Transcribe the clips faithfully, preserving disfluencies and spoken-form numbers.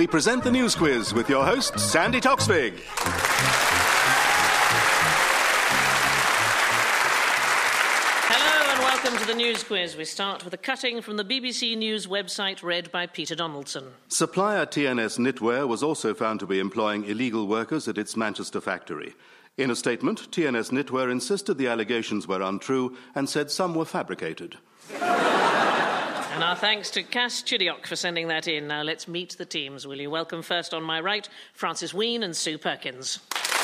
we present the News Quiz with your host, Sandy Toksvig. Hello and welcome to the News Quiz. We start with a cutting from the B B C News website read by Peter Donaldson. Supplier T N S Knitwear was also found to be employing illegal workers at its Manchester factory. In a statement, T N S Knitwear insisted the allegations were untrue and said some were fabricated. And our thanks to Cass Chidiok for sending that in. Now let's meet the teams, will you? Welcome first on my right, Francis Wheen and Sue Perkins.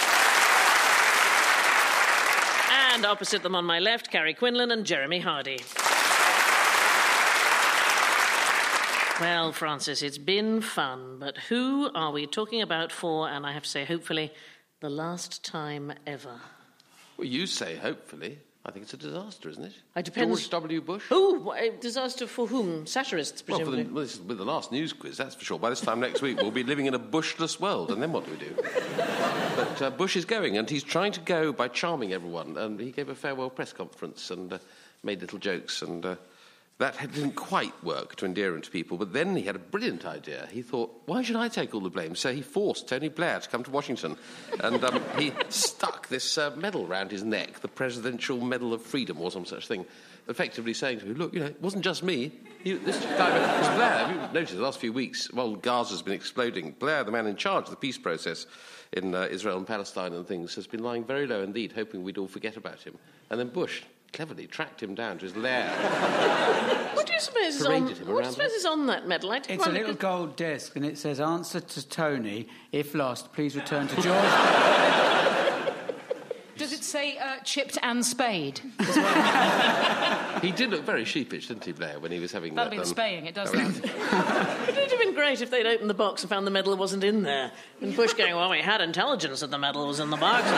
And opposite them on my left, Carrie Quinlan and Jeremy Hardy. Well, Francis, it's been fun, but who are we talking about for, and I have to say, hopefully, the last time ever? Well, you say hopefully. I think it's a disaster, isn't it? It depends. George W. Bush? Oh, a disaster for whom? Satirists, presumably. Well, for the, well, this is with the last News Quiz, that's for sure. By this time next week, we'll be living in a bushless world, and then what do we do? But uh, Bush is going, and he's trying to go by charming everyone. And he gave a farewell press conference and uh, made little jokes, and uh, that didn't quite work to endear him to people. But then he had a brilliant idea. He thought, why should I take all the blame? So he forced Tony Blair to come to Washington, and um, he stuck this uh, medal round his neck, the Presidential Medal of Freedom or some such thing, effectively saying to him, look, you know, it wasn't just me. He, this guy was Blair. Have you noticed the last few weeks, while Gaza's been exploding, Blair, the man in charge of the peace process in uh, Israel and Palestine and things, has been lying very low indeed, hoping we'd all forget about him. And then Bush cleverly tracked him down to his lair. What do you suppose is on, what do you suppose is on that medal? I it's a little could... gold disc, and it says, answer to Tony, if lost, please return to George. Does it say uh, chipped and spade as well? He did look very sheepish, didn't he, Blair, when he was having That'd that been done? spaying, it does that. It would have been great if they'd opened the box and found the medal wasn't in there. And Bush going, well, we had intelligence that the medal was in the box.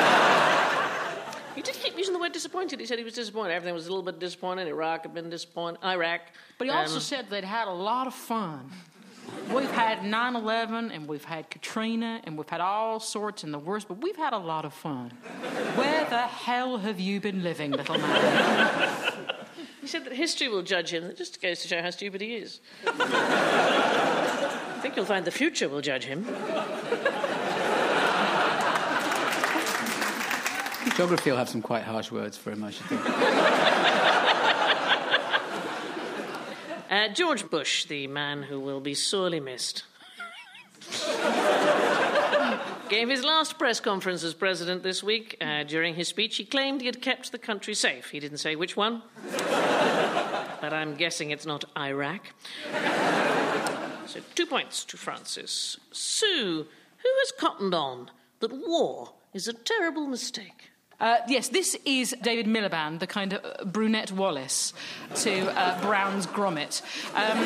He did keep using the word disappointed. He said he was disappointed. Everything was a little bit disappointing. Iraq had been disappointed. Iraq. But he um, also said they'd had a lot of fun. We've had nine eleven, and we've had Katrina, and we've had all sorts and the worst, but we've had a lot of fun. Where the hell have you been living, little man? He said that history will judge him. It just goes to show how stupid he is. I think you'll find the future will judge him. Geography will have some quite harsh words for him, I should think. Uh, George Bush, the man who will be sorely missed, gave his last press conference as president this week. Uh, during his speech, he claimed he had kept the country safe. He didn't say which one, but I'm guessing it's not Iraq. So two points to Francis. Sue, who has cottoned on that war is a terrible mistake? Uh, yes, this is David Miliband, the kind of uh, brunette Wallace to uh, Brown's Gromit. Um,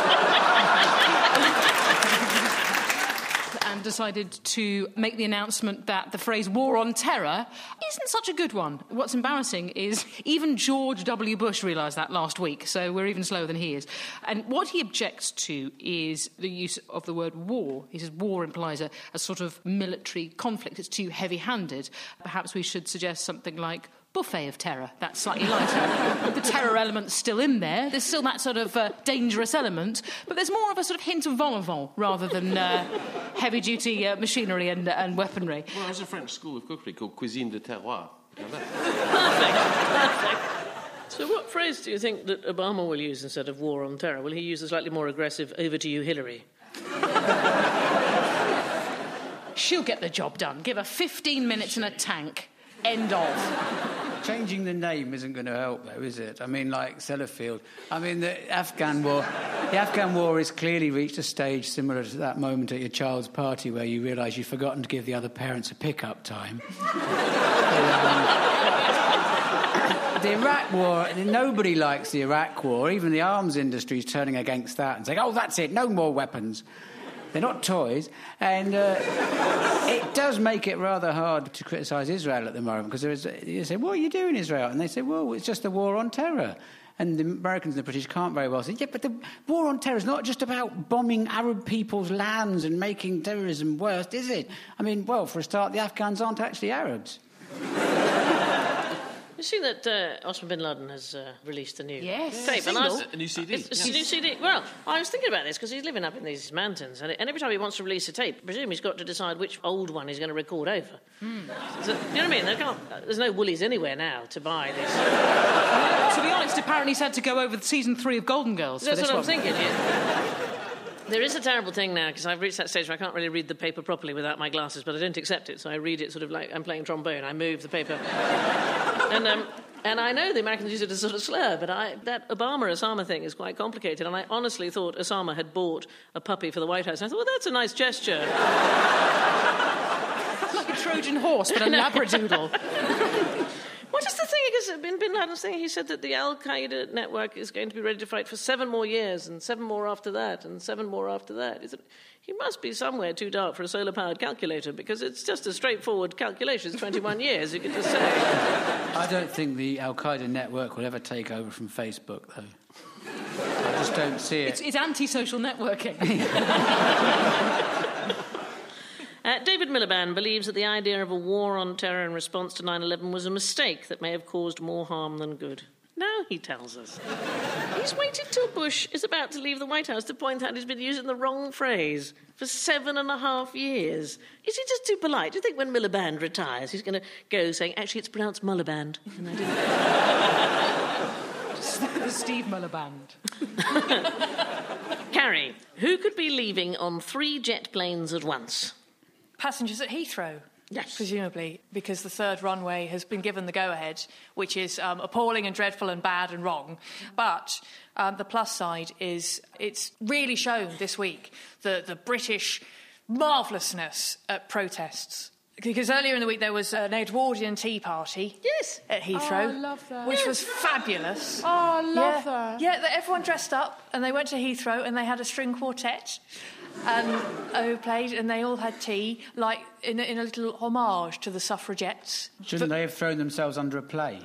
and decided to make the announcement that the phrase war on terror isn't such a good one. What's embarrassing is even George W. Bush realised that last week, so we're even slower than he is. And what he objects to is the use of the word war. He says war implies a, a sort of military conflict. It's too heavy-handed. Perhaps we should suggest something like buffet of terror. That's slightly lighter. The terror element's still in there. There's still that sort of uh, dangerous element, but there's more of a sort of hint of vol-au-vent rather than uh, heavy-duty uh, machinery and, uh, and weaponry. Well, there's a French school of cookery called Cuisine de Terroir. Perfect. Perfect. So what phrase do you think that Obama will use instead of war on terror? Will he use the slightly more aggressive over to you, Hillary? She'll get the job done. Give her fifteen minutes in a tank. End of. Changing the name isn't going to help, though, is it? I mean, like Sellafield. I mean, the Afghan war... The Afghan war has clearly reached a stage similar to that moment at your child's party where you realise you've forgotten to give the other parents a pick-up time. The Iraq war... Nobody likes the Iraq war. Even the arms industry is turning against that and saying, oh, that's it, no more weapons. They're not toys. And uh, it does make it rather hard to criticise Israel at the moment, because there is, you say, what are you doing, Israel? And they say, well, it's just a war on terror. And the Americans and the British can't very well say, yeah, but the war on terror is not just about bombing Arab people's lands and making terrorism worse, is it? I mean, well, for a start, the Afghans aren't actually Arabs. You see that uh, Osama bin Laden has uh, released a new Yes. tape? And I was, A new C D. It's, it's a new C D. Well, I was thinking about this because he's living up in these mountains, and, and every time he wants to release a tape, I presume he's got to decide which old one he's going to record over. Mm. So, you know what I mean? There can't, there's no Woolies anywhere now to buy this. Uh, to be honest, apparently he's had to go over the season three of Golden Girls. That's for this what one. I'm thinking. Yeah. There is a terrible thing now, because I've reached that stage where I can't really read the paper properly without my glasses, but I don't accept it, so I read it sort of like I'm playing trombone. I move the paper. and, um, and I know the Americans use it as a sort of slur, but I, that Obama-Osama thing is quite complicated, and I honestly thought Osama had bought a puppy for the White House. And I thought, well, that's a nice gesture. Like a Trojan horse, but a labradoodle. What is the thing? Because in Bin Laden's thing, he said that the Al-Qaeda network is going to be ready to fight for seven more years, and seven more after that, and seven more after that. Is it, he must be somewhere too dark for a solar-powered calculator, because it's just a straightforward calculation. It's twenty-one years, you could just say. I don't think the Al-Qaeda network will ever take over from Facebook, though. I just don't see it. It's, it's anti-social networking. Uh, David Miliband believes that the idea of a war on terror in response to nine eleven was a mistake that may have caused more harm than good. Now he tells us. He's waited till Bush is about to leave the White House to point out he's been using the wrong phrase for seven and a half years. Is he just too polite? Do you think when Miliband retires, he's going to go saying, actually, it's pronounced Mulliband? And I didn't... The Steve Miliband. Carrie, who could be leaving on three jet planes at once? Passengers at Heathrow. Yes. Presumably, because the third runway has been given the go-ahead, which is um, appalling and dreadful and bad and wrong. But um, the plus side is it's really shown this week the, the British marvellousness at protests. Because earlier in the week there was an Edwardian tea party. Yes. At Heathrow. Oh, I love that. Which was fabulous. Oh, I love yeah. that. Yeah, that everyone dressed up and they went to Heathrow and they had a string quartet. And who played, and they all had tea, like in a, in a little homage to the suffragettes. Shouldn't but, they have thrown themselves under a plane?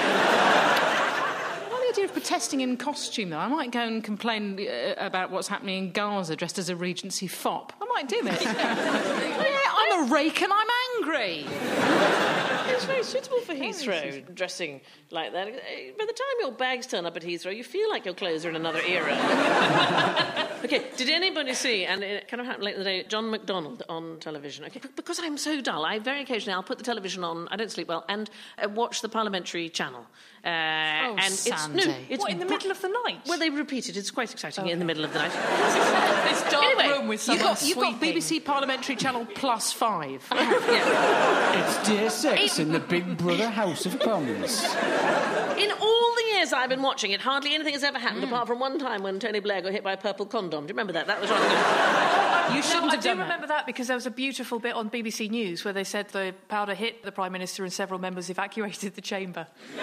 I like the idea of protesting in costume, though. I might go and complain uh, about what's happening in Gaza dressed as a Regency fop. I might do it. Yeah, I'm a rake and I'm angry. It's very suitable for Heathrow, dressing like that. By the time your bags turn up at Heathrow, you feel like your clothes are in another era. OK, did anybody see, and it kind of happened late in the day, John McDonnell on television? OK, because I'm so dull, I very occasionally I'll put the television on, I don't sleep well, and uh, watch the parliamentary channel. Uh, oh, and Sandy. It's, no, it's what, in the br- middle of the night? Well, they repeat it. It's quite exciting okay. in the middle of the night. This dark Anyway, room with You've someone got, you've got B B C Parliamentary Channel Plus Five. Yeah. It's Dear Sex in the Big Brother House of Commons. In all the years I've been watching it, hardly anything has ever happened, mm. apart from one time when Tony Blair got hit by a purple condom. Do you remember that? That was wrong. You shouldn't no, have I do done remember that. that because there was a beautiful bit on B B C News where they said the powder hit the Prime Minister and several members evacuated the chamber.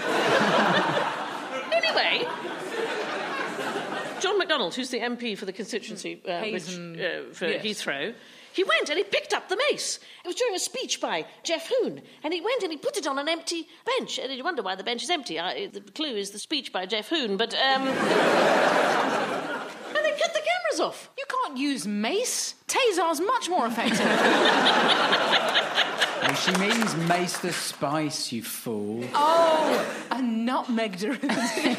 Anyway, John McDonnell, who's the M P for the constituency uh, which, and... uh, for yes. Heathrow, he went and he picked up the mace. It was during a speech by Jeff Hoon, and he went and he put it on an empty bench. And you wonder why the bench is empty. I, the clue is the speech by Jeff Hoon, but... Um... and they cut the cameras off. You can't use mace. Taser's much more effective. Well, she means Mace the Spice, you fool. Oh, a nutmeg derivative.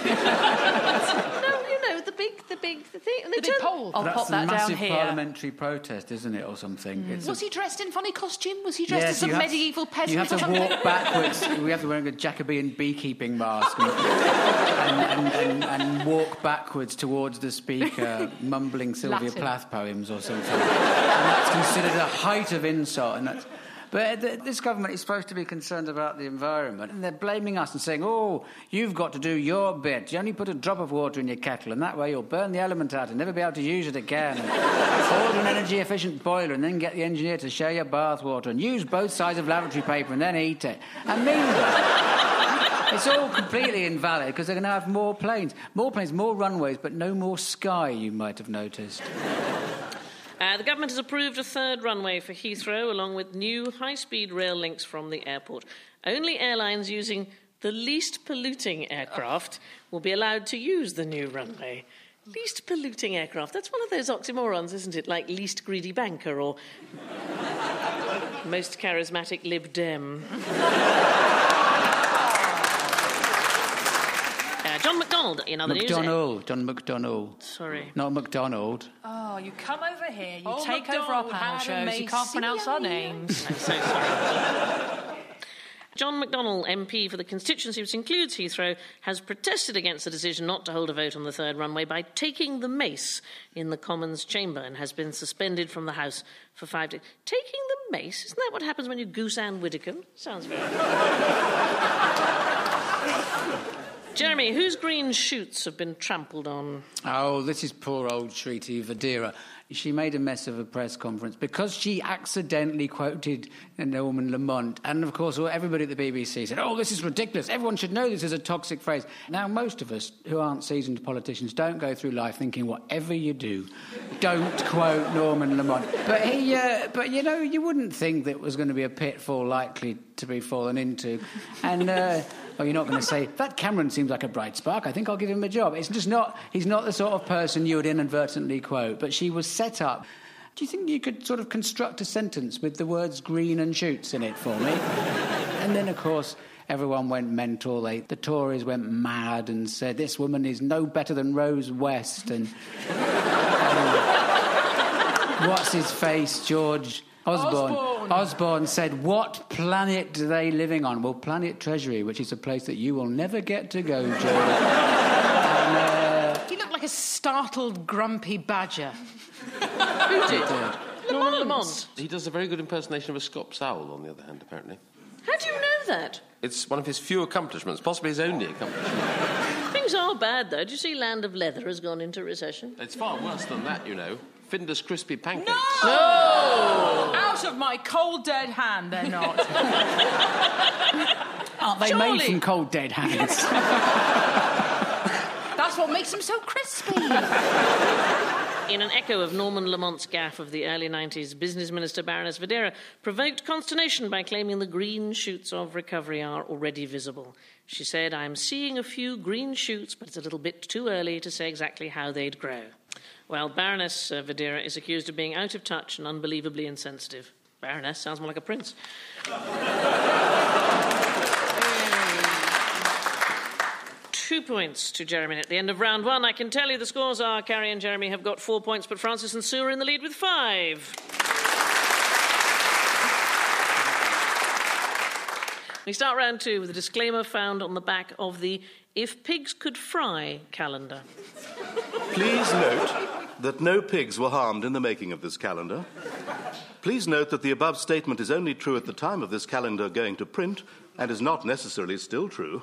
No, you know, the big, the big the thing. And they The big turn- pole. I'll That's pop a that down massive here. parliamentary protest, isn't it, or something? Mm. It's Was a... he dressed in funny costume? Was he dressed Yes, as some you have- medieval peasant? You have or to something? walk backwards. We have to wear a Jacobean beekeeping mask and, and, and, and, and walk backwards towards the speaker, mumbling Sylvia Latin. Plath poems or something. And that's considered a height of insult. And that's... But th- this government is supposed to be concerned about the environment, and they're blaming us and saying, oh, you've got to do your bit. You only put a drop of water in your kettle, and that way you'll burn the element out and never be able to use it again. Order an energy-efficient boiler and then get the engineer to share your bath water and use both sides of lavatory paper and then eat it. And meanwhile, it's all completely invalid because they're going to have more planes. More planes, more runways, but no more sky, you might have noticed. Uh, the government has approved a third runway for Heathrow, along with new high-speed rail links from the airport. Only airlines using the least polluting aircraft will be allowed to use the new runway. Least polluting aircraft. That's one of those oxymorons, isn't it? Like least greedy banker or most charismatic Lib Dem. John McDonald in other McDonald, news. John McDonald. Sorry. Not McDonald. Oh, you come over here, you Oh, take over our McDonald panel had a shows, you can't pronounce our names. I'm so sorry. John McDonnell, M P for the constituency, which includes Heathrow, has protested against the decision not to hold a vote on the third runway by taking the mace in the Commons chamber and has been suspended from the House for five days. Taking the mace? Isn't that what happens when you goose Anne Widdecombe? Sounds very... Jeremy, whose green shoots have been trampled on? Oh, this is poor old Shriti Vadera. She made a mess of a press conference because she accidentally quoted Norman Lamont. And, of course, everybody at the B B C said, oh, this is ridiculous. Everyone should know this is a toxic phrase. Now, most of us who aren't seasoned politicians don't go through life thinking, whatever you do, don't quote Norman Lamont. But, he, uh, but you know, you wouldn't think that was going to be a pitfall likely to be fallen into. And... Uh, Oh, you're not going to say, that Cameron seems like a bright spark, I think I'll give him a job. It's just not, he's not the sort of person you would inadvertently quote, but she was set up. Do you think you could sort of construct a sentence with the words green and shoots in it for me? And then, of course, everyone went mental. They, the Tories went mad and said, this woman is no better than Rose West. And, and what's his face, George... Osborne. Osborne. Osborne said, what planet are they living on? Well, Planet Treasury, which is a place that you will never get to go, George. and, uh... He looked like a startled, grumpy badger. Who did? Norman Lamont. He does a very good impersonation of a Scops owl, on the other hand, apparently. How do you know that? It's one of his few accomplishments, possibly his only accomplishment. Things are bad, though. Do you see Land of Leather has gone into recession? It's far worse than that, you know. Finder's Crispy Pancakes. No! no! Out of my cold, dead hand, they're not. Aren't they Surely. made from cold, dead hands? That's what makes them so crispy. In an echo of Norman Lamont's gaffe of the early nineties, Business Minister Baroness Vadera provoked consternation by claiming the green shoots of recovery are already visible. She said, I'm seeing a few green shoots, but it's a little bit too early to say exactly how they'd grow. Well, Baroness uh, Vadera is accused of being out of touch and unbelievably insensitive. Baroness sounds more like a prince. Two points to Jeremy at the end of round one. I can tell you the scores are Carrie and Jeremy have got four points, but Francis and Sue are in the lead with five. We start round two with a disclaimer found on the back of the If Pigs Could Fry calendar. Please note that no pigs were harmed in the making of this calendar. Please note that the above statement is only true at the time of this calendar going to print and is not necessarily still true.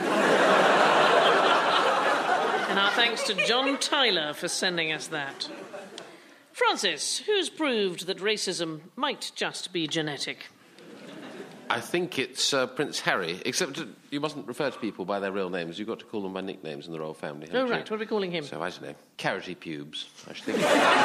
And our thanks to John Tyler for sending us that. Francis, who's proved that racism might just be genetic? I think it's uh, Prince Harry, except uh, you mustn't refer to people by their real names. You've got to call them by nicknames in the royal family. Oh, you? right. What are we calling him? So, I don't know. Carroty pubes, I should think.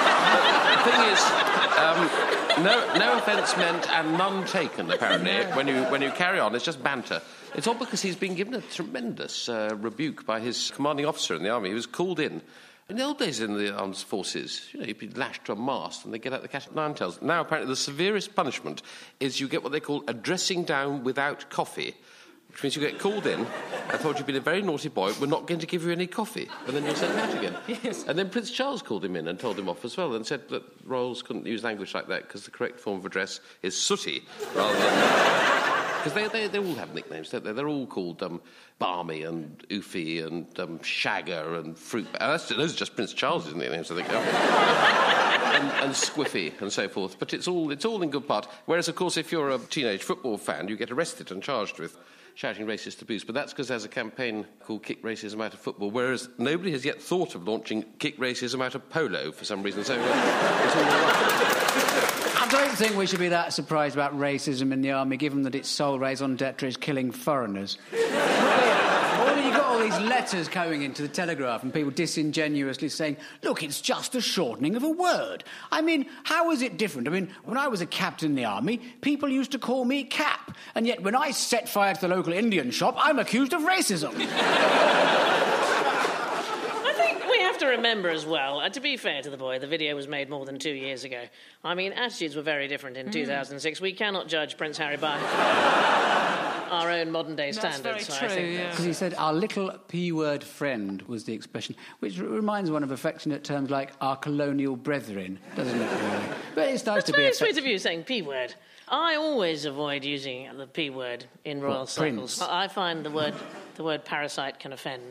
The thing is, um, no, no offence meant and none taken, apparently. When you, when you carry on, it's just banter. It's all because he's been given a tremendous uh, rebuke by his commanding officer in the army. He was called in. In the old days in the armed forces, you know, you'd be lashed to a mast and they get out the cat of nine tails. Now, apparently, the severest punishment is you get what they call a dressing down without coffee, which means you get called in. I thought you'd been a very naughty boy. We're not going to give you any coffee. And then you're sent out again. Yes. And then Prince Charles called him in and told him off as well and said that royals couldn't use language like that because the correct form of address is sooty rather than... Because they, they, they all have nicknames, don't they? They're all called um, Barmy and Oofy and um, Shagger and Fruit... Uh, that's, those are just Prince Charles's nicknames, I think. and, and Squiffy and so forth. But it's all, it's all in good part. Whereas, of course, if you're a teenage football fan, you get arrested and charged with shouting racist abuse. But that's because there's a campaign called Kick Racism Out of Football, whereas nobody has yet thought of launching Kick Racism Out of Polo for some reason. So uh, it's all right. I don't think we should be that surprised about racism in the army, given that its sole raison d'etre is killing foreigners. Well, you've got all these letters going into the Telegraph and people disingenuously saying, look, it's just a shortening of a word. I mean, how is it different? I mean, when I was a captain in the army, people used to call me Cap, and yet when I set fire to the local Indian shop, I'm accused of racism. I think we have to remember as well, uh, to be fair to the boy, the video was made more than two years ago. I mean, attitudes were very different in mm. two thousand six. We cannot judge Prince Harry by our own modern-day standards. That's very true, yeah. Because he said, our little P-word friend was the expression, which r- reminds one of affectionate terms like our colonial brethren, doesn't it, really? But it's nice That's to be... very affect- sweet of you saying P-word. I always avoid using the P-word in royal what, circles. Prince? I find the word, the word parasite can offend.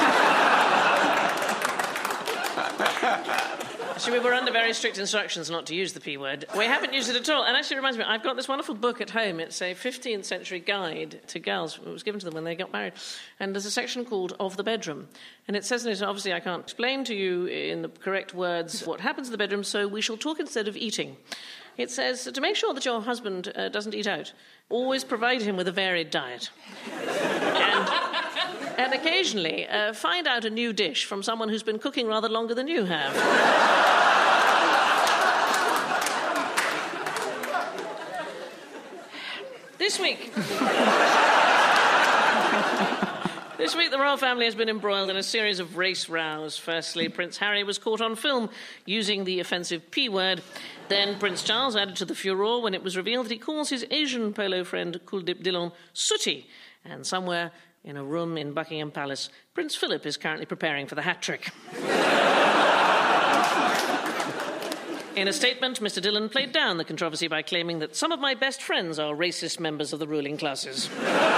Actually, we were under very strict instructions not to use the P word. We haven't used it at all. And actually, it reminds me, I've got this wonderful book at home. It's a fifteenth century guide to girls. It was given to them when they got married. And there's a section called Of the Bedroom. And it says in it, obviously, I can't explain to you in the correct words what happens in the bedroom, so we shall talk instead of eating. It says, to make sure that your husband uh, doesn't eat out, always provide him with a varied diet. and... And occasionally, uh, find out a new dish from someone who's been cooking rather longer than you have. This week... This week, the royal family has been embroiled in a series of race rows. Firstly, Prince Harry was caught on film using the offensive P word. Then Prince Charles added to the furore when it was revealed that he calls his Asian polo friend Kuldip Dillon sooty. And somewhere... in a room in Buckingham Palace, Prince Philip is currently preparing for the hat-trick. In a statement, Mister Dillon played down the controversy by claiming that some of my best friends are racist members of the ruling classes.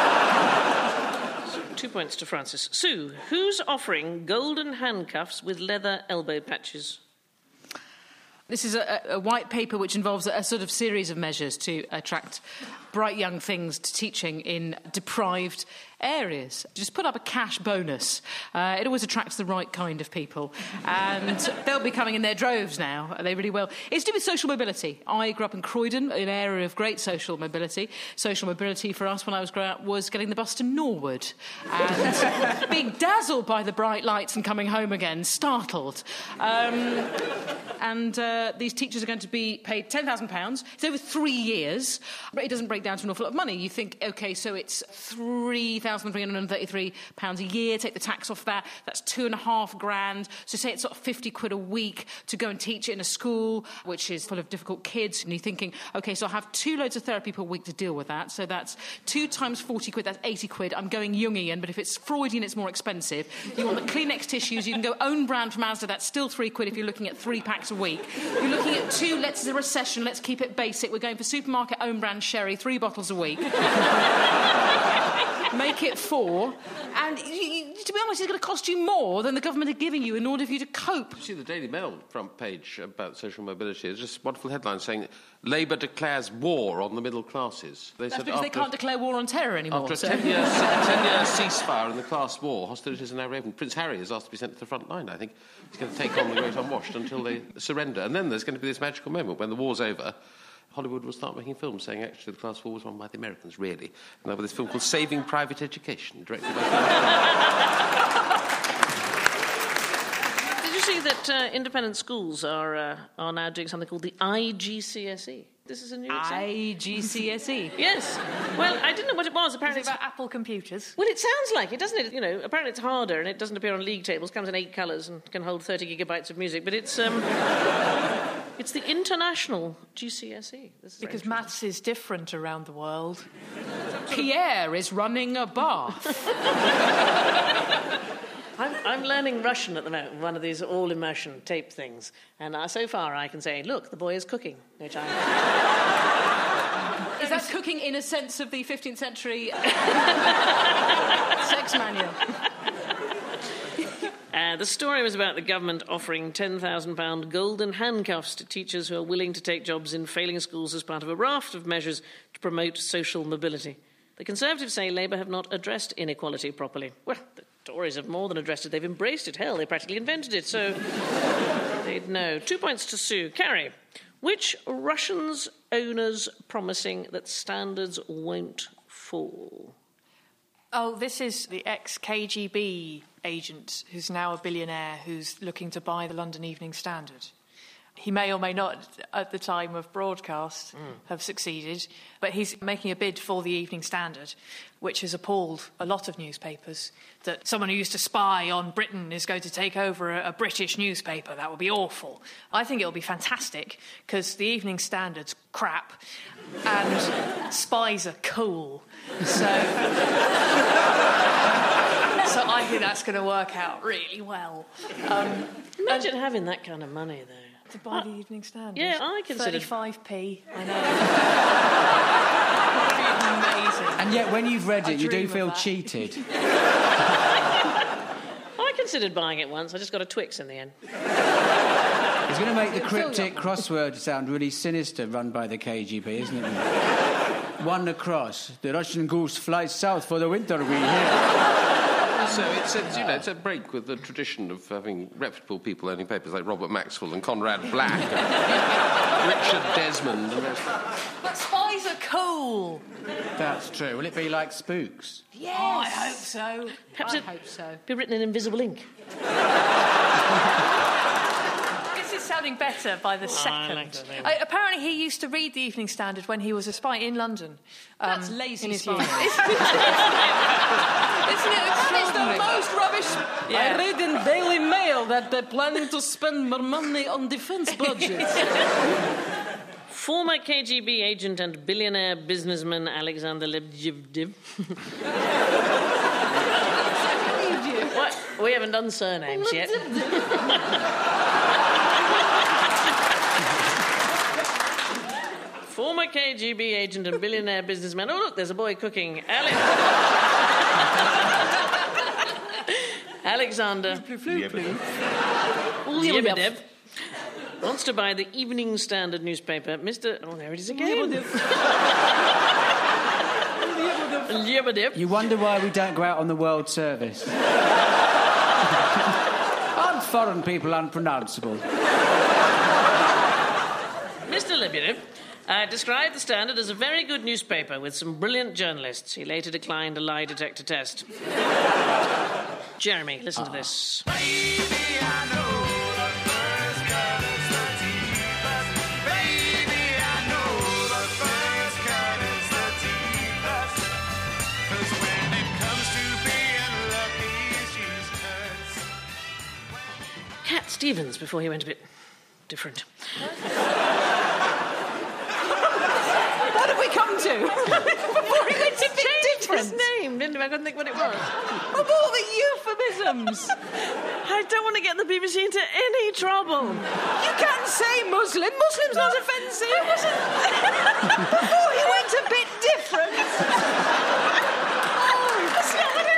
So, two points to Francis. Sue, who's offering golden handcuffs with leather elbow patches? This is a, a white paper which involves a, a sort of series of measures to attract bright young things to teaching in deprived areas. Just put up a cash bonus. Uh, it always attracts the right kind of people. And they'll be coming in their droves now. They really will. It's to do with social mobility. I grew up in Croydon, an area of great social mobility. Social mobility for us when I was growing up was getting the bus to Norwood. And being dazzled by the bright lights and coming home again, startled. Um, and uh, these teachers are going to be paid ten thousand pounds. It's over three years. But it doesn't break down to an awful lot of money. You think, OK, so it's three thousand three hundred thirty-three pounds a year. Take the tax off that. That's two and a half grand. So say it's sort of fifty quid a week to go and teach in a school which is full of difficult kids. And you're thinking, OK, so I have two loads of therapy per week to deal with that. So that's two times forty quid. That's eighty quid. I'm going Jungian, but if it's Freudian, it's more expensive. You want the Kleenex tissues. You can go own brand from Asda. That's still three quid if you're looking at three packs a week. You're looking at two. Let's a recession. Let's keep it basic. We're going for supermarket own brand sherry, three bottles a week. Make it four. And you, you, to be honest, it's going to cost you more than the government are giving you in order for you to cope. You see the Daily Mail front page about social mobility. It's just a wonderful headline saying Labour declares war on the middle classes. They That's said because they can't declare war on terror anymore. After so. a ten-year ten-year ceasefire in the class war, hostilities are now reopened. Prince Harry is asked to be sent to the front line, I think. He's going to take on the Great Unwashed until they surrender. And then there's going to be this magical moment when the war's over. Hollywood will start making films saying, actually, the class war was won by the Americans, really. And there'll be this film called Saving Private Education, directed by... Did you see that uh, independent schools are uh, are now doing something called the I G C S E? This is a new example. I G C S E? Yes. Well, I didn't know what it was. Apparently Is it about Apple computers? Well, it sounds like it, doesn't it? You know, apparently it's harder and it doesn't appear on league tables, comes in eight colours and can hold thirty gigabytes of music, but it's... Um, It's the international G C S E. This is Because maths is different around the world. Pierre is running a bath. I'm, I'm learning Russian at the moment, one of these all-immersion tape things. And uh, so far I can say, look, the boy is cooking, which I... Is that cooking in a sense of the fifteenth century sex manual? Uh, the story was about the government offering ten thousand pounds golden handcuffs to teachers who are willing to take jobs in failing schools as part of a raft of measures to promote social mobility. The Conservatives say Labour have not addressed inequality properly. Well, the Tories have more than addressed it. They've embraced it. Hell, they practically invented it, so they'd know. Two points to Sue. Carrie, which Russians owners promising that standards won't fall? Oh, this is the ex-K G B agent who's now a billionaire who's looking to buy the London Evening Standard. He may or may not, at the time of broadcast, mm. have succeeded, but he's making a bid for the Evening Standard, which has appalled a lot of newspapers, that someone who used to spy on Britain is going to take over a, a British newspaper. That would be awful. I think it'll be fantastic, because the Evening Standard's crap, and spies are cool. So... So I think that's going to work out really well. Um, Imagine having that kind of money, though. To buy uh, the Evening Standard. Yeah, I consider thirty-five p. I know. Amazing. And yet, when you've read it, I you do feel that. cheated. I considered buying it once. I just got a Twix in the end. It's going to make the cryptic crossword sound really sinister, run by the K G B, isn't it? One across. The Russian goose flies south for the winter, we hear. So it's a, you know, it's a break with the tradition of having reputable people owning papers like Robert Maxwell and Conrad Black and Richard Desmond. And but spies are cool. That's true. Will it be like Spooks? Yes. Oh, I hope so. Perhaps I it hope so. Be written in invisible ink. This is sounding better by the second. I like to think. I, apparently, he used to read the Evening Standard when he was a spy in London. Um, That's lazy in his spy. youth. Isn't it extraordinary? That is the most rubbish. Yeah. I read in Daily Mail that they're planning to spend more money on defence budgets. Former K G B agent and billionaire businessman Alexander Lebedev. What? We haven't done surnames yet. Former K G B agent and billionaire businessman. Oh, look, there's a boy cooking. Ale- Alexander Lebedev wants to buy the Evening Standard newspaper. Mister Oh, there it is again. Lebedev. You wonder why we don't go out on the World Service. Aren't foreign people unpronounceable? Mister Lebedev uh, described the Standard as a very good newspaper with some brilliant journalists. He later declined a lie detector test. Jeremy, listen to this. Baby, I know the first cut is the deepest. Baby, I know the first cut is the deepest. 'Cause when it comes to being lucky, she's cursed. Cat Stevens, before he went a bit different. What have we come to? Before he went a bit different. His name, didn't he? I couldn't think what it was. Of all the euphemisms. I don't want to get the B B C into any trouble. You can't say Muslim. Muslim's not offensive. I wasn't. Before he went a bit different. Oh, that's not what I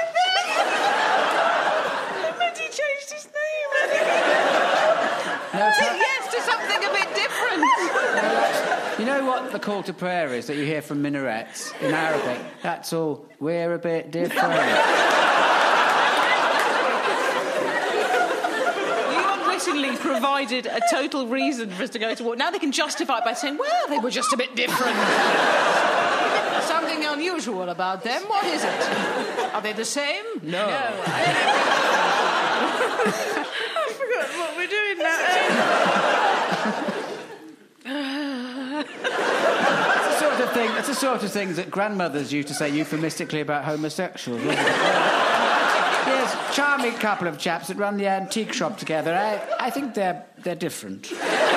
meant. I meant he changed his name. No, Said yes to something a bit different. you know what the call to prayer is that you hear from minarets in Arabic? That's all. We're a bit different. Unwittingly provided a total reason for us to go to war. Now they can justify it by saying, well, they were just a bit different. Something unusual about them. What is it? Are they the same? No. No. I forgot what we're doing now. That's the sort of thing. That's the sort of things that grandmothers used to say euphemistically about homosexuals, wasn't it? Yes, charming couple of chaps that run the antique shop together. I, I think they're they're different.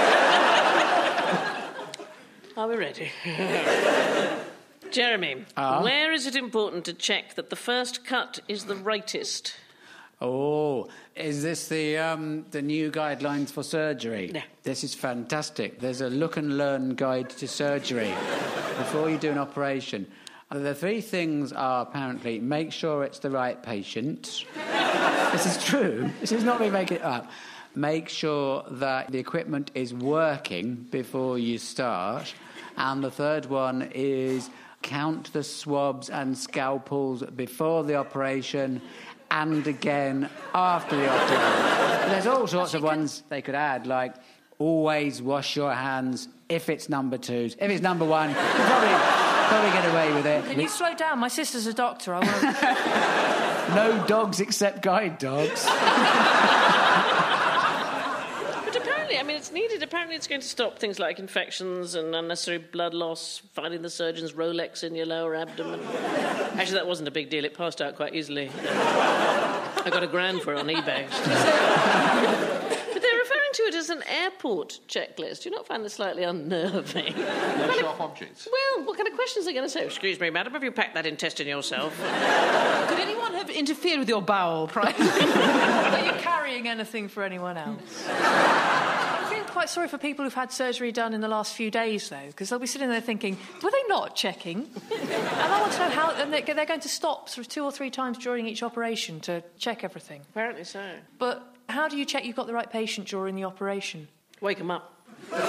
Are we ready? Jeremy, Ah? where is it important to check that the first cut is the rightest? Oh, is this the um, the new guidelines for surgery? Yeah. This is fantastic. There's a look and learn guide to surgery before you do an operation. Uh, The three things are apparently make sure it's the right patient. This is true. This is not me making it up. Make sure that the equipment is working before you start. And the third one is count the swabs and scalpels before the operation and again after the operation. There's all sorts of ones they could add, like always wash your hands if it's number twos. If it's number one, you probably, probably get away with it. Can you slow down? My sister's a doctor. I won't. No dogs except guide dogs. But apparently, I mean, it's needed apparently it's going to stop things like infections and unnecessary blood loss, finding the surgeon's Rolex in your lower abdomen. Actually, that wasn't a big deal. It passed out quite easily. I got a grand for it on eBay. But they're referring to it as an airport checklist. Do you not find this slightly unnerving? No sharp objects. Well, what kind of questions are they going to say? Excuse me, madam, have you packed that intestine yourself? Could anyone have interfered with your bowel prior? Are you carrying anything for anyone else? I feel quite sorry for people who've had surgery done in the last few days, though, because they'll be sitting there thinking, were they not checking? And I want to know how... And they're they're going to stop sort of two or three times during each operation to check everything. Apparently so. But how do you check you've got the right patient during the operation? Wake them up.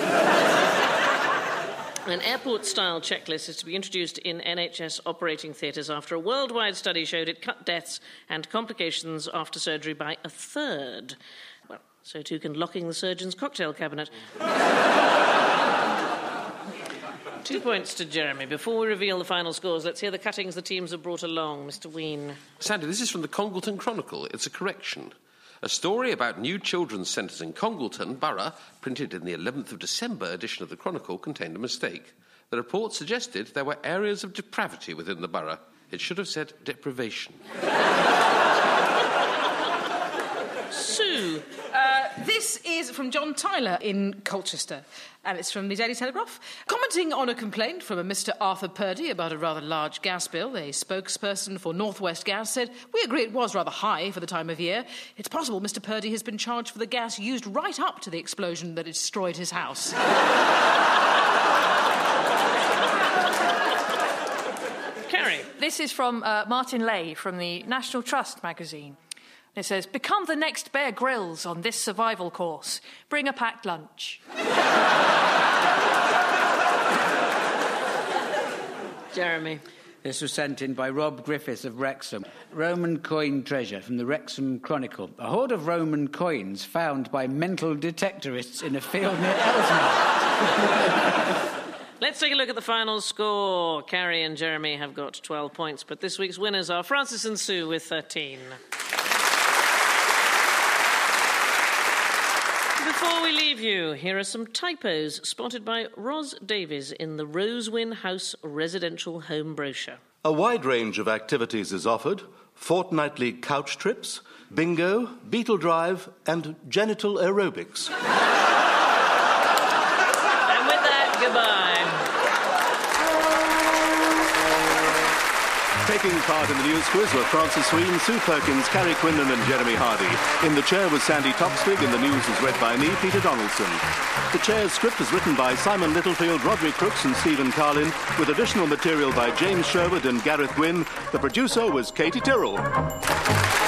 An airport-style checklist is to be introduced in N H S operating theatres after a worldwide study showed it cut deaths and complications after surgery by a third. Well, so too can locking the surgeon's cocktail cabinet. Two points to Jeremy. Before we reveal the final scores, let's hear the cuttings the teams have brought along. Mister Ween. Sandy, this is from the Congleton Chronicle. It's a correction. A story about new children's centres in Congleton Borough, printed in the eleventh of December edition of the Chronicle, contained a mistake. The report suggested there were areas of depravity within the borough. It should have said deprivation. Sue. Uh, this is from John Tyler in Colchester, and it's from the Daily Telegraph. Commenting on a complaint from a Mister Arthur Purdy about a rather large gas bill, a spokesperson for North West Gas said, "We agree it was rather high for the time of year. It's possible Mister Purdy has been charged for the gas used right up to the explosion that destroyed his house." Carrie. This is from uh, Martin Lay from the National Trust magazine. It says, "Become the next Bear Grylls on this survival course. Bring a packed lunch." Jeremy. This was sent in by Rob Griffiths of Wrexham. Roman coin treasure from the Wrexham Chronicle. A hoard of Roman coins found by mental detectorists in a field near Ellesmere. Let's take a look at the final score. Carrie and Jeremy have got twelve points, but this week's winners are Francis and Sue with thirteen. Before we leave you, here are some typos spotted by Ros Davies in the Rosewyn House residential home brochure. A wide range of activities is offered: fortnightly couch trips, bingo, beetle drive, and genital aerobics. And with that, goodbye. Taking part in the news quiz were Francis Sween, Sue Perkins, Carrie Quinlan and Jeremy Hardy. In the chair was Sandy Toksvig, and the news was read by me, Peter Donaldson. The chair's script was written by Simon Littlefield, Roderick Crooks and Stephen Carlin, with additional material by James Sherwood and Gareth Gwynn. The producer was Katie Tyrrell.